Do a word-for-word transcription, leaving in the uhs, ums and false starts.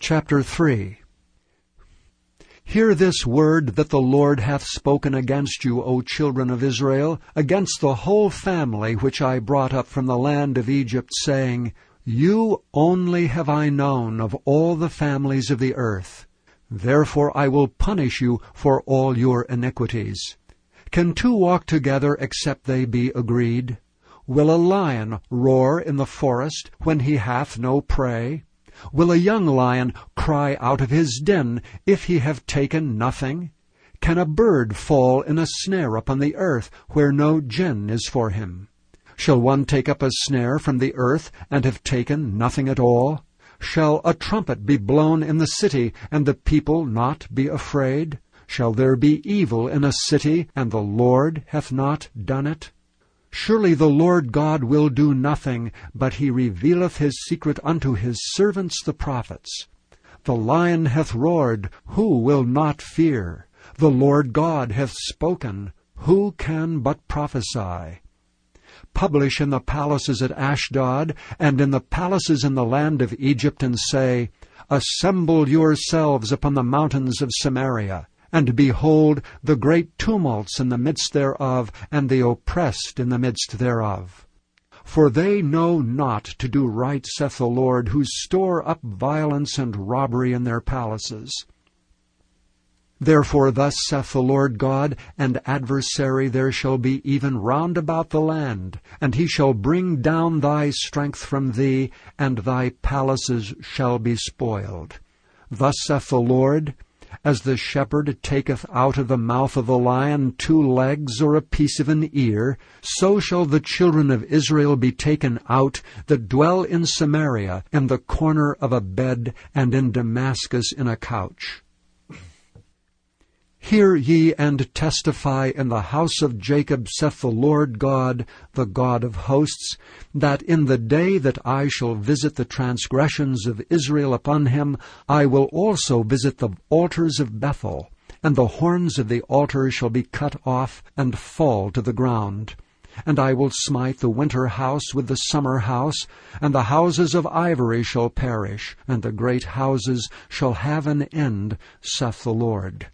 Chapter three. Hear this word that the Lord hath spoken against you, O children of Israel, against the whole family which I brought up from the land of Egypt, saying, You only have I known of all the families of the earth. Therefore I will punish you for all your iniquities. Can two walk together except they be agreed? Will a lion roar in the forest when he hath no prey? Will a young lion cry out of his den if he have taken nothing? Can a bird fall in a snare upon the earth where no gin is for him? Shall one take up a snare from the earth and have taken nothing at all? Shall a trumpet be blown in the city and the people not be afraid? Shall there be evil in a city and the Lord hath not done it? Surely the Lord God will do nothing, but he revealeth his secret unto his servants the prophets. The lion hath roared, who will not fear? The Lord God hath spoken, who can but prophesy? Publish in the palaces at Ashdod, and in the palaces in the land of Egypt, and say, Assemble yourselves upon the mountains of Samaria, and behold the great tumults in the midst thereof, and the oppressed in the midst thereof. For they know not to do right, saith the Lord, who store up violence and robbery in their palaces. Therefore thus saith the Lord God, An adversary there shall be even round about the land, and he shall bring down thy strength from thee, and thy palaces shall be spoiled. Thus saith the Lord, As the shepherd taketh out of the mouth of the lion two legs or a piece of an ear, so shall the children of Israel be taken out that dwell in Samaria, in the corner of a bed, and in Damascus in a couch. Hear ye and testify in the house of Jacob, saith the Lord God, the God of hosts, that in the day that I shall visit the transgressions of Israel upon him, I will also visit the altars of Bethel, and the horns of the altar shall be cut off and fall to the ground. And I will smite the winter house with the summer house, and the houses of ivory shall perish, and the great houses shall have an end, saith the Lord.